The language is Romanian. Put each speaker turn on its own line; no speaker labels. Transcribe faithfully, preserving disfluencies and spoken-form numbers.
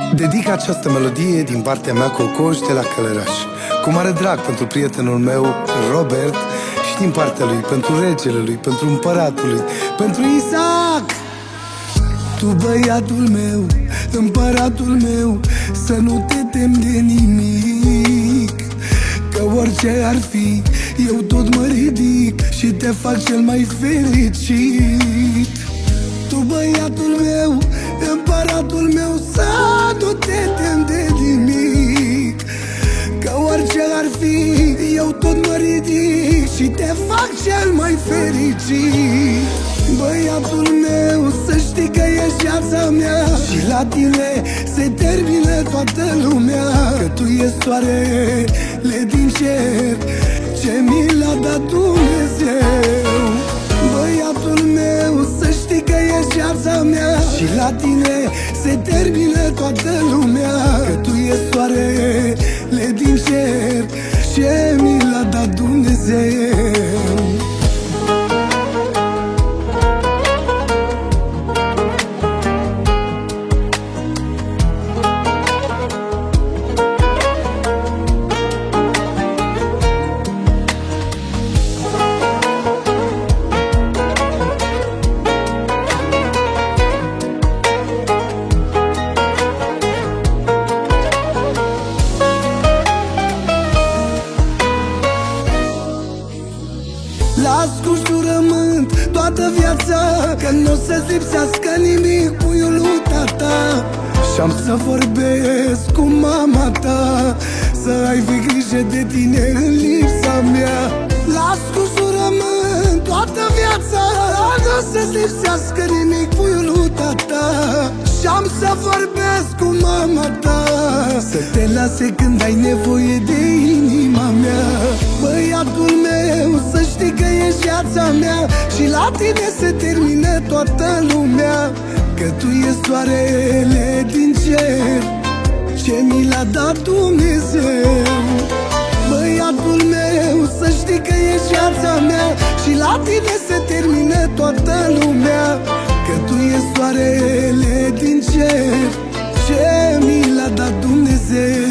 Dedic această melodie din partea mea Cocoș de la Călăraș, cu mare drag pentru prietenul meu Robert și din partea lui pentru regele lui, pentru împăratul lui, pentru Isaac. Tu, băiatul meu, împăratul meu, să nu te temi de nimic, că orice ar fi, eu tot mă ridic și te fac cel mai fericit. Tu, băiatul meu, împăratul meu, să nu te temi de nimic, că orice ar fi, eu tot mă ridic și te fac cel mai fericit. Băiatul meu, să știi că ești viața mea și la tine se termină toată lumea, că tu ești soarele din cer ce mi l-a dat Dumnezeu. Băiatul meu, să știi că ești viața mea și la tine se termină toată lumea, că tu ești soarele din cer ce mi l-a dat Dumnezeu. Las cu jurământ toată viața că nu o să-ți lipsească nimic, puiul lui tata, și-am să vorbesc cu mama ta, să ai fi grijă de tine în lipsa mea. Las cu jurământ toată viața, nu o să-ți lipsească nimic, puiul lui tata, și-am să vorbesc cu mama ta, să te lase când ai nevoie de inima mea. Băiatul meu, să știi că ești viața mea și la tine se termină toată lumea, că tu ești soarele din cer ce mi l-a dat Dumnezeu. Băiatul meu, să știi că ești viața mea și la tine se termină toată lumea, că tu ești soarele din cer ce mi l-a dat Dumnezeu.